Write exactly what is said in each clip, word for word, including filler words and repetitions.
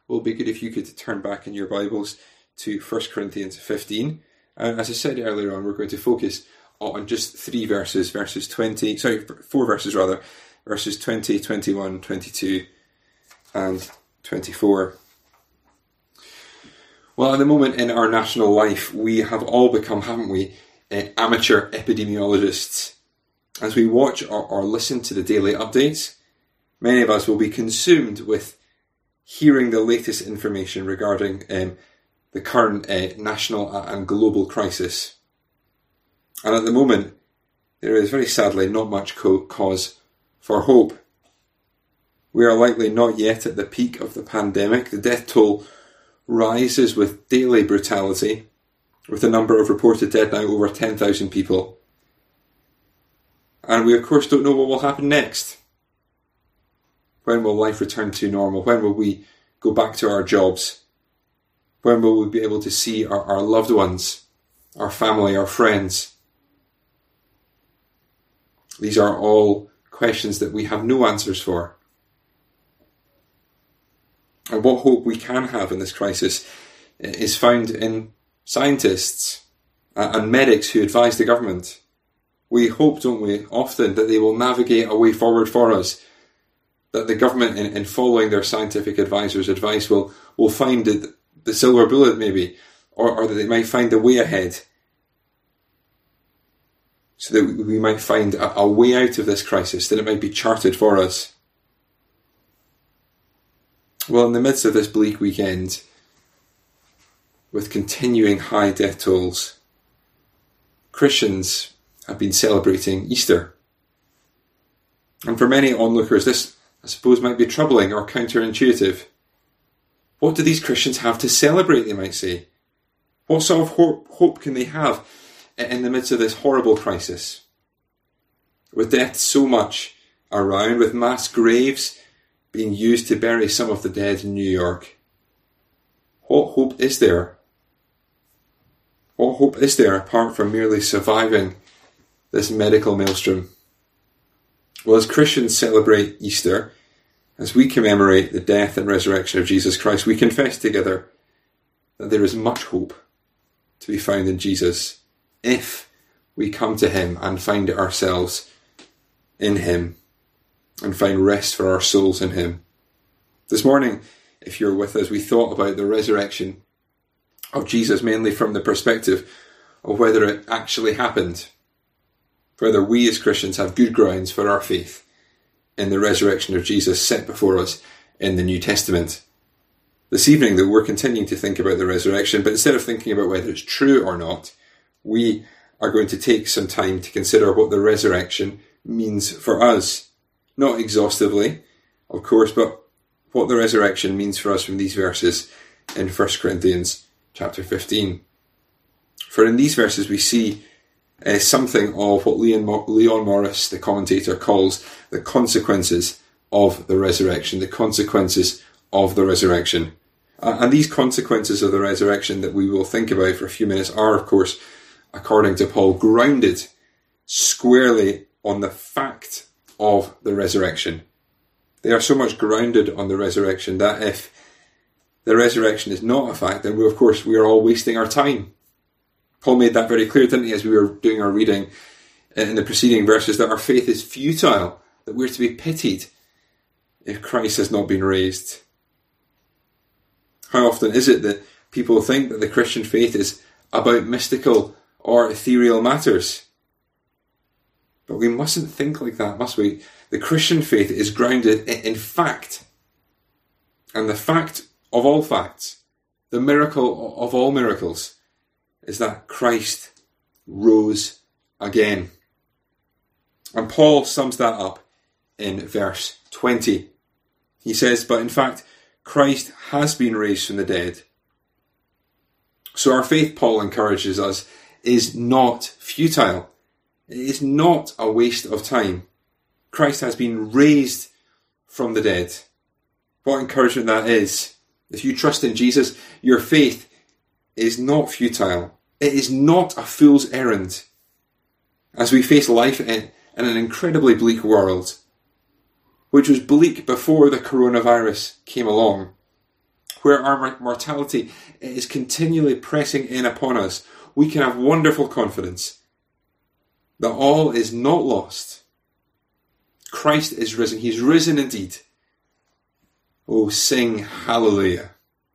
will be good if you could turn back in your Bibles to First Corinthians fifteen. And as I said earlier on, we're going to focus on just three verses, verses twenty, sorry, four verses rather, verses twenty, twenty-one, twenty-two, and twenty-four. Well, at the moment in our national life, we have all become, haven't we, uh, amateur epidemiologists. As we watch or, or listen to the daily updates, many of us will be consumed with hearing the latest information regarding um, the current uh, national and global crisis. And at the moment, there is very sadly not much co- cause for hope. We are likely not yet at the peak of the pandemic. The death toll rises with daily brutality, with the number of reported dead now over ten thousand people. And we of course don't know what will happen next. When will life return to normal? When will we go back to our jobs? When will we be able to see our, our loved ones, our family, our friends? These are all questions that we have no answers for. And what hope we can have in this crisis is found in scientists and medics who advise the government. We hope, don't we, often that they will navigate a way forward for us, that the government, in, in following their scientific advisors' advice, will, will find the, the silver bullet maybe, or, or that they might find the way ahead, so that we might find a, a way out of this crisis, that it might be charted for us. Well, in the midst of this bleak weekend, with continuing high death tolls, Christians have been celebrating Easter. And for many onlookers, this, I suppose, might be troubling or counterintuitive. What do these Christians have to celebrate, they might say? What sort of hope, hope can they have in the midst of this horrible crisis? With death so much around, with mass graves being used to bury some of the dead in New York, what hope is there? What hope is there apart from merely surviving this medical maelstrom? Well, as Christians celebrate Easter, as we commemorate the death and resurrection of Jesus Christ, we confess together that there is much hope to be found in Jesus if we come to him and find ourselves in him and find rest for our souls in him. This morning, if you're with us, we thought about the resurrection of Jesus mainly from the perspective of whether it actually happened, whether we as Christians have good grounds for our faith in the resurrection of Jesus set before us in the New Testament. This evening, though, we're continuing to think about the resurrection, but instead of thinking about whether it's true or not, we are going to take some time to consider what the resurrection means for us. Not exhaustively, of course, but what the resurrection means for us from these verses in First Corinthians chapter fifteen. For in these verses we see uh, something of what Leon, Mo- Leon Morris, the commentator, calls the consequences of the resurrection, the consequences of the resurrection. Uh, and these consequences of the resurrection that we will think about for a few minutes are, of course, according to Paul, grounded squarely on the fact of the resurrection. They are so much grounded on the resurrection that if the resurrection is not a fact, then we, of course, we are all wasting our time. Paul made that very clear, didn't he, as we were doing our reading in the preceding verses, that our faith is futile, that we're to be pitied if Christ has not been raised. How often is it that people think that the Christian faith is about mystical or ethereal matters? But we mustn't think like that, must we? The Christian faith is grounded in fact. And the fact of all facts, the miracle of all miracles, is that Christ rose again. And Paul sums that up in verse twenty. He says, but in fact, Christ has been raised from the dead. So our faith, Paul encourages us, is not futile. It is not a waste of time. Christ has been raised from the dead. What encouragement that is. If you trust in Jesus, your faith is not futile. It is not a fool's errand. As we face life in, in an incredibly bleak world, which was bleak before the coronavirus came along, where our mortality is continually pressing in upon us, we can have wonderful confidence that all is not lost. Christ is risen. He's risen indeed. Oh, sing hallelujah.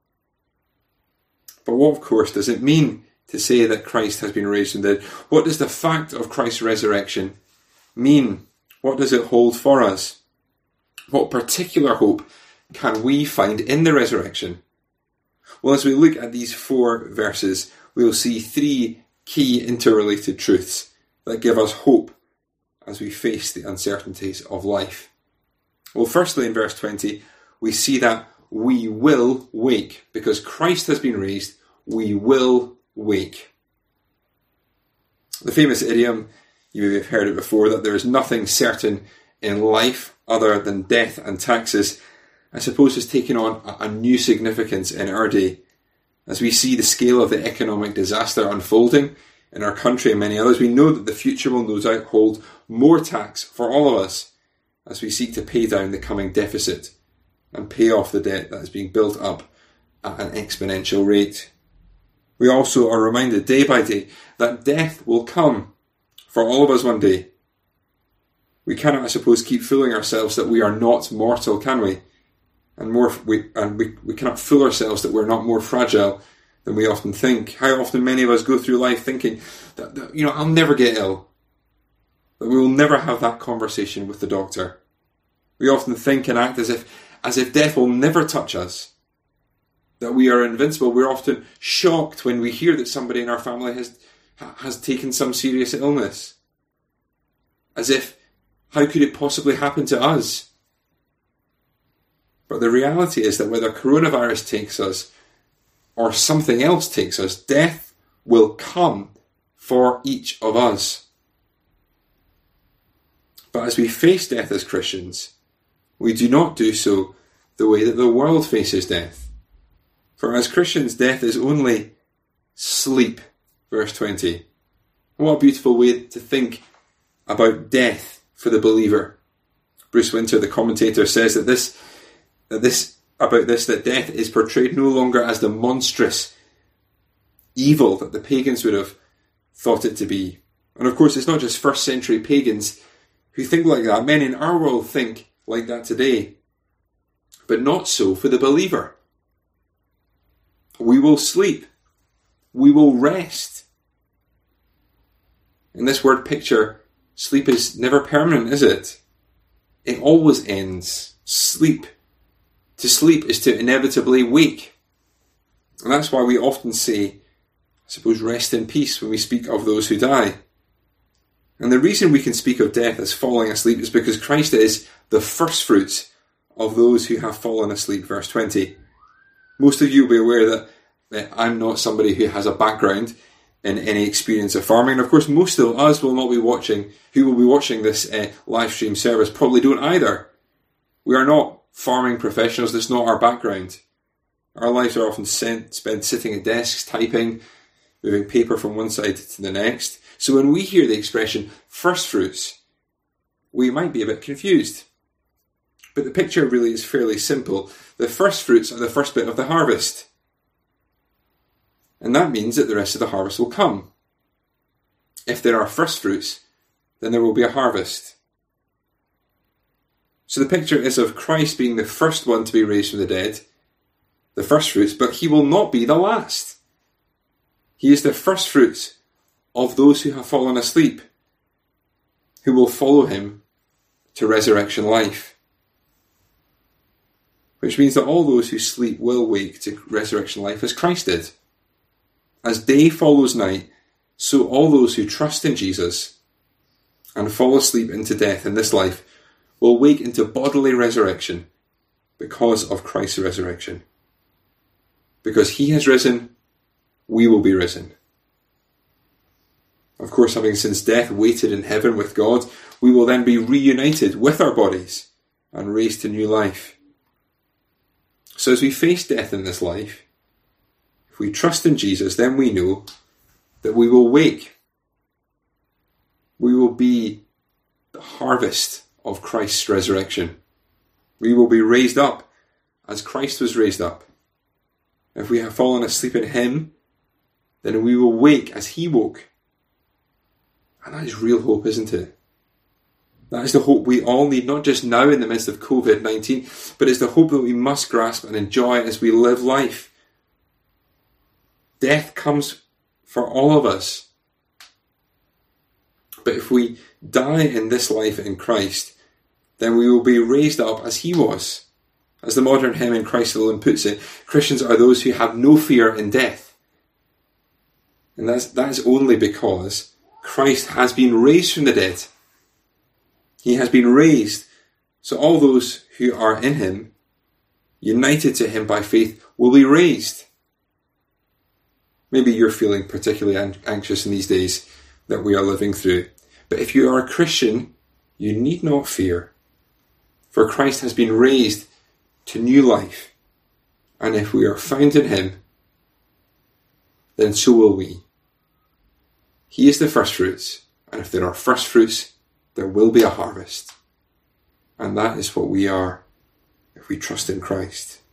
But what, of course, does it mean to say that Christ has been raised from the dead? What does the fact of Christ's resurrection mean? What does it hold for us? What particular hope can we find in the resurrection? Well, as we look at these four verses, we'll see three key interrelated truths that give us hope as we face the uncertainties of life. Well, firstly, in verse twenty, we see that we will wake. Because Christ has been raised, we will wake. The famous idiom, you may have heard it before, that there is nothing certain in life other than death and taxes, I suppose has taken on a new significance in our day. As we see the scale of the economic disaster unfolding in our country and many others, we know that the future will no doubt hold more tax for all of us as we seek to pay down the coming deficit and pay off the debt that is being built up at an exponential rate. We also are reminded day by day that death will come for all of us one day. We cannot, I suppose, keep fooling ourselves that we are not mortal, can we? And more, we and we, we cannot fool ourselves that we're not more fragile than we often think. How often many of us go through life thinking that, that you know, I'll never get ill. That we will never have that conversation with the doctor. We often think and act as if as if death will never touch us. That we are invincible. We're often shocked when we hear that somebody in our family has has taken some serious illness. As if, how could it possibly happen to us? But the reality is that whether coronavirus takes us or something else takes us, death will come for each of us. But as we face death as Christians, we do not do so the way that the world faces death. For as Christians, death is only sleep. Verse twenty. What a beautiful way to think about death for the believer. Bruce Winter, the commentator, says that this, that this about this, that death is portrayed no longer as the monstrous evil that the pagans would have thought it to be. And of course, it's not just first century pagans who think like that. Men in our world think like that today. But not so for the believer. We will sleep. We will rest. In this word picture, sleep is never permanent, is it? It always ends. Sleep. To sleep is to inevitably wake. And that's why we often say, I suppose, rest in peace when we speak of those who die. And the reason we can speak of death as falling asleep is because Christ is the first fruits of those who have fallen asleep. Verse twenty. Most of you will be aware that, that I'm not somebody who has a background in any experience of farming. And of course, most of us will not be watching, who will be watching this uh, live stream service, probably don't either. We are not farming professionals. That's not our background. Our lives are often sent, spent sitting at desks, typing, moving paper from one side to the next. So when we hear the expression first fruits, we might be a bit confused. But the picture really is fairly simple. The first fruits are the first bit of the harvest. And that means that the rest of the harvest will come. If there are first fruits, then there will be a harvest. So the picture is of Christ being the first one to be raised from the dead, the first fruits, but he will not be the last. He is the first fruits of those who have fallen asleep, who will follow him to resurrection life. Which means that all those who sleep will wake to resurrection life as Christ did. As day follows night, so all those who trust in Jesus and fall asleep into death in this life will wake into bodily resurrection because of Christ's resurrection. Because he has risen, we will be risen. Of course, having since death waited in heaven with God, we will then be reunited with our bodies and raised to new life. So as we face death in this life, if we trust in Jesus, then we know that we will wake. We will be the harvest of Christ's resurrection. We will be raised up as Christ was raised up If we have fallen asleep in him, then we will wake as he woke. And that is real hope, isn't it? That is the hope we all need, not just now in the midst of covid nineteen, but it's the hope that we must grasp and enjoy as we live life. Death comes for all of us. But if we die in this life in Christ, then we will be raised up as he was. As the modern hymn in Christ Alone puts it, Christians are those who have no fear in death. And that's, that is only because Christ has been raised from the dead. He has been raised, so all those who are in him, united to him by faith, will be raised. Maybe you're feeling particularly anxious in these days that we are living through. But if you are a Christian, you need not fear. For Christ has been raised to new life. And if we are found in him, then so will we. He is the first fruits. And if there are first fruits, there will be a harvest. And that is what we are if we trust in Christ.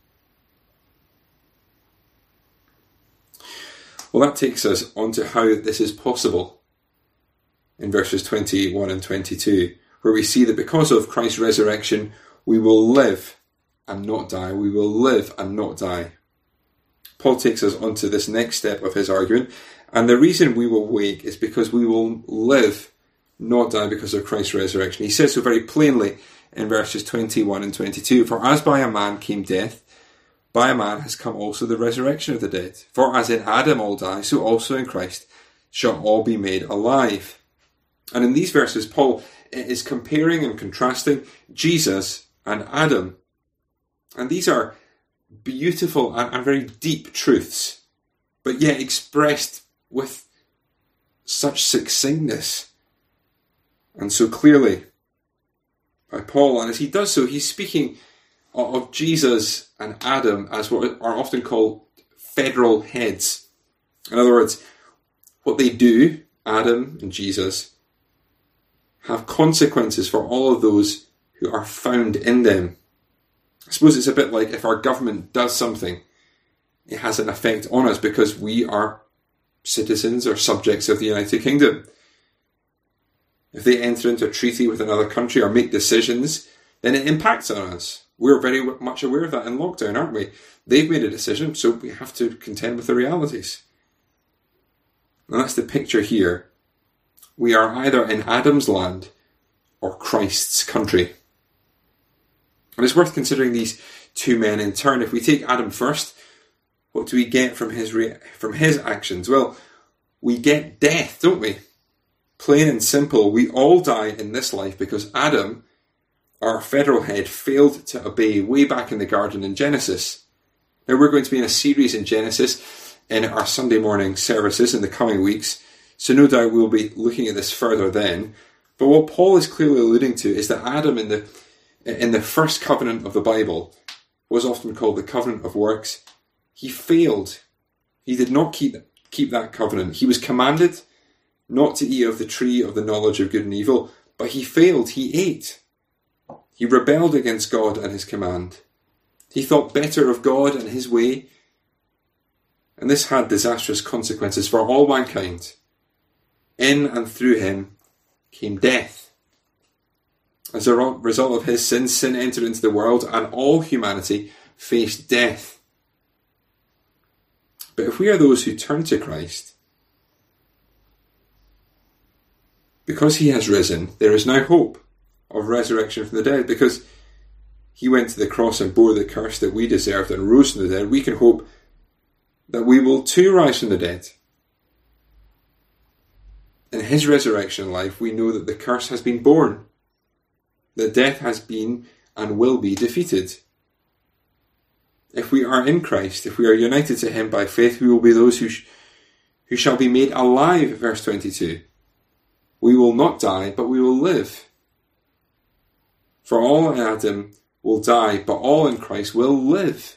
Well, that takes us on to how this is possible in verses twenty-one and twenty-two, where we see that because of Christ's resurrection, we will live and not die. We will live and not die. Paul takes us on to this next step of his argument, and the reason we will wake is because we will live, not die, because of Christ's resurrection. He says so very plainly in verses twenty-one and twenty-two, "For as by a man came death, by a man has come also the resurrection of the dead. For as in Adam all die, so also in Christ shall all be made alive." And in these verses, Paul is comparing and contrasting Jesus and Adam. And these are beautiful and, and very deep truths, but yet expressed with such succinctness and so clearly by Paul. And as he does so, he's speaking of Jesus and Adam as what are often called federal heads. In other words, what they do, Adam and Jesus, have consequences for all of those who are found in them. I suppose it's a bit like if our government does something, it has an effect on us because we are citizens or subjects of the United Kingdom. If they enter into a treaty with another country or make decisions, then it impacts on us. We're very much aware of that in lockdown, aren't we? They've made a decision, so we have to contend with the realities. And that's the picture here. We are either in Adam's land or Christ's country. And it's worth considering these two men in turn. If we take Adam first, what do we get from his re- from his actions? Well, we get death, don't we? Plain and simple, we all die in this life because Adam, our federal head, failed to obey way back in the garden in Genesis. Now we're going to be in a series in Genesis in our Sunday morning services in the coming weeks, so no doubt we'll be looking at this further then. But what Paul is clearly alluding to is that Adam in the in the first covenant of the Bible was often called the covenant of works. He failed. He did not keep keep that covenant. He was commanded not to eat of the tree of the knowledge of good and evil, but he failed. He ate. He rebelled against God and his command. He thought better of God and his way, and this had disastrous consequences for all mankind. In and through him came death. As a result of his sin, sin entered into the world and all humanity faced death. But if we are those who turn to Christ, because he has risen, there is now hope of resurrection from the dead. Because he went to the cross and bore the curse that we deserved and rose from the dead, we can hope that we will too rise from the dead. In his resurrection life, we know that the curse has been borne, that death has been and will be defeated. If we are in Christ, if we are united to him by faith, we will be those who, sh- who shall be made alive, verse twenty-two. We will not die, but we will live. For all in Adam will die, but all in Christ will live,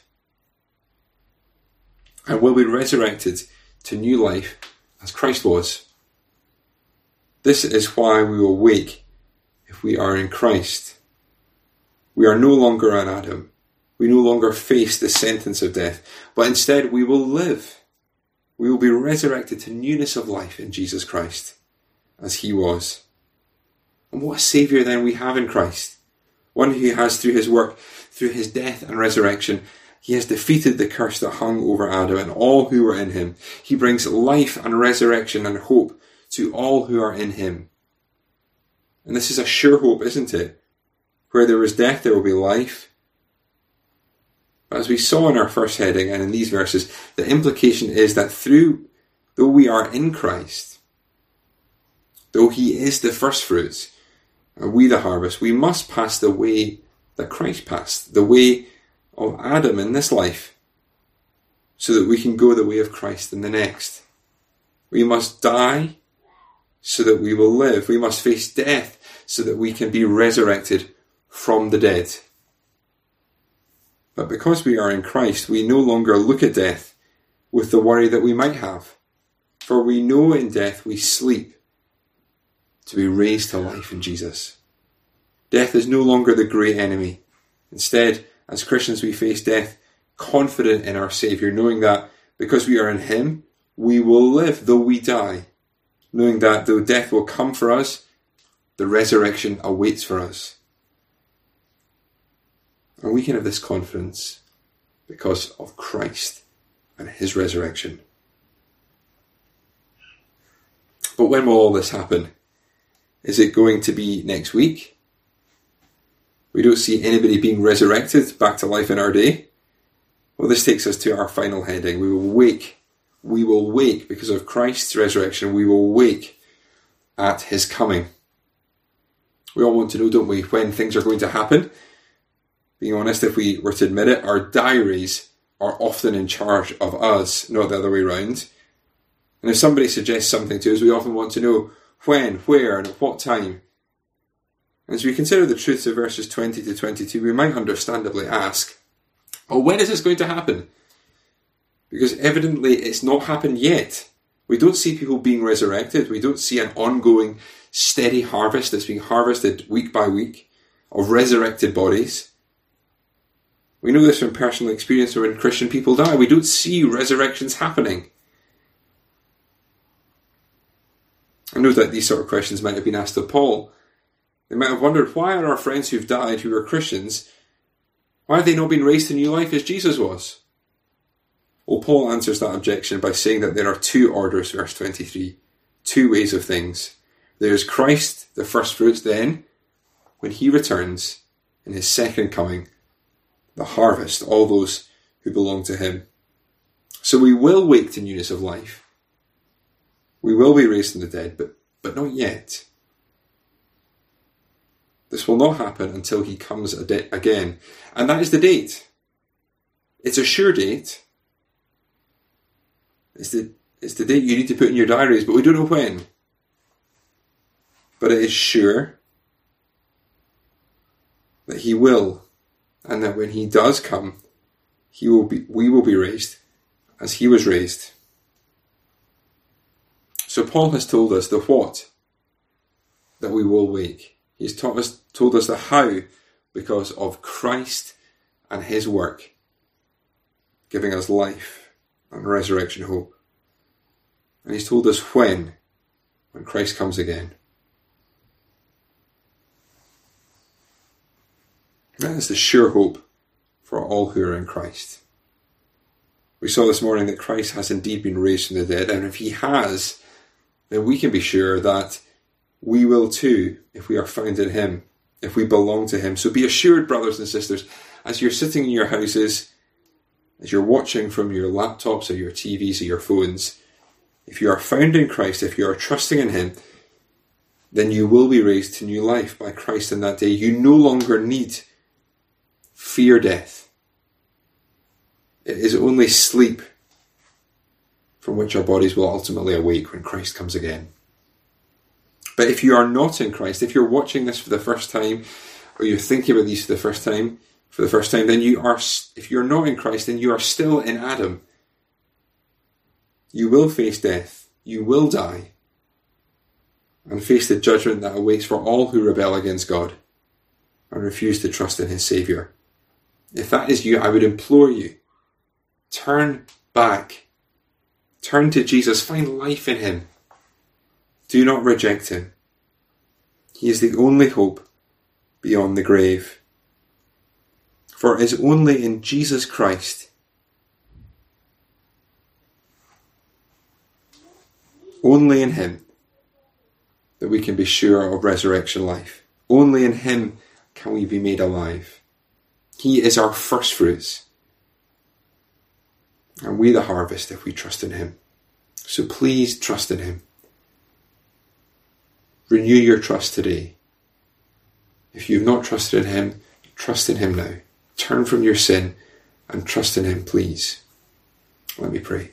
and will be resurrected to new life as Christ was. This is why we will wake if we are in Christ. We are no longer an Adam. we no longer face the sentence of death, but instead we will live. We will be resurrected to newness of life in Jesus Christ, as he was. And what a Saviour then we have in Christ. One who has, through his work, through his death and resurrection, he has defeated the curse that hung over Adam and all who were in him. He brings life and resurrection and hope to all who are in him. And this is a sure hope, isn't it? Where there is death, there will be life. But as we saw in our first heading and in these verses, the implication is that through, though we are in Christ, though he is the first fruits, and we the harvest, we must pass the way that Christ passed, the way of Adam in this life, so that we can go the way of Christ in the next. We must die so that we will live. We must face death so that we can be resurrected from the dead. But because we are in Christ, we no longer look at death with the worry that we might have. For we know in death we sleep to be raised to life in Jesus. Death is no longer the great enemy. Instead, as Christians, we face death confident in our Saviour, knowing that because we are in him, we will live though we die. Knowing that though death will come for us, the resurrection awaits for us. And we can have this confidence because of Christ and his resurrection. But when will all this happen? Is it going to be next week? We don't see anybody being resurrected back to life in our day. Well, this takes us to our final heading. We will wake. We will wake because of Christ's resurrection. We will wake at his coming. We all want to know, don't we, when things are going to happen. Being honest, if we were to admit it, our diaries are often in charge of us, not the other way around. And if somebody suggests something to us, we often want to know when, where, and at what time. As we consider the truths of verses twenty to twenty-two, we might understandably ask, oh, when is this going to happen? Because evidently it's not happened yet. We don't see people being resurrected. We don't see an ongoing, steady harvest that's being harvested week by week of resurrected bodies. We know this from personal experience when Christian people die. We don't see resurrections happening. I know that these sort of questions might have been asked of Paul. They might have wondered, why are our friends who've died, who are Christians, why have they not been raised to new life as Jesus was? Well, Paul answers that objection by saying that there are two orders, verse twenty-three, two ways of things. There is Christ, the first fruits, then, when he returns, in his second coming, the harvest, all those who belong to him. So we will wake to newness of life. We will be raised from the dead, but, but not yet. This will not happen until he comes again. And that is the date. It's a sure date. It's the, it's the date you need to put in your diaries, but we don't know when. But it is sure that he will, and that when he does come, he will be, we will be raised as he was raised. So Paul has told us the what, that we will wake. He's taught us, told us the how, because of Christ and his work, giving us life and resurrection hope. And he's told us when, when Christ comes again. That is the sure hope for all who are in Christ. We saw this morning that Christ has indeed been raised from the dead, and if he has, then we can be sure that we will too, if we are found in him, if we belong to him. So be assured, brothers and sisters, as you're sitting in your houses, as you're watching from your laptops or your T Vs or your phones, if you are found in Christ, if you are trusting in him, then you will be raised to new life by Christ in that day. You no longer need fear death. It is only sleep from which our bodies will ultimately awake when Christ comes again. But if you are not in Christ, if you're watching this for the first time, or you're thinking about these for the first time, for the first time, then you are, if you're not in Christ, then you are still in Adam. You will face death. You will die. And face the judgment that awaits for all who rebel against God and refuse to trust in his Saviour. If that is you, I would implore you, turn back. Turn to Jesus. Find life in him. Do not reject him. He is the only hope beyond the grave. For it is only in Jesus Christ, only in him, that we can be sure of resurrection life. Only in him can we be made alive. He is our first fruits, and we the harvest if we trust in him. So please trust in him. Renew your trust today. If you've not trusted in him, trust in him now. Turn from your sin and trust in him, please. Let me pray.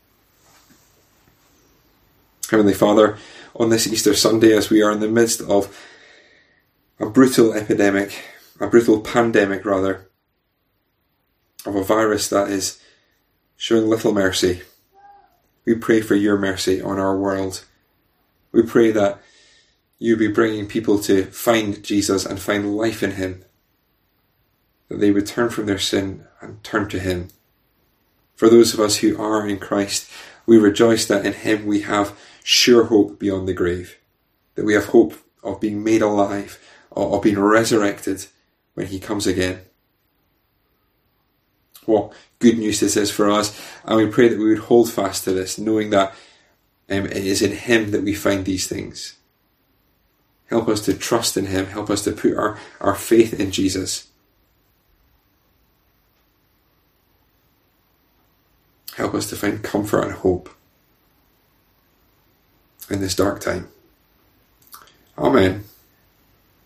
Heavenly Father, on this Easter Sunday, as we are in the midst of a brutal epidemic, a brutal pandemic rather, of a virus that is showing little mercy, we pray for your mercy on our world. We pray that you be bringing people to find Jesus and find life in him, that they would turn from their sin and turn to him. For those of us who are in Christ, we rejoice that in him we have sure hope beyond the grave, that we have hope of being made alive, of being resurrected when he comes again. What good news this is for us, and we pray that we would hold fast to this, knowing that um, it is in him that we find these things. Help us to trust in him, help us to put our, our faith in Jesus. Help us to find comfort and hope in this dark time. Amen.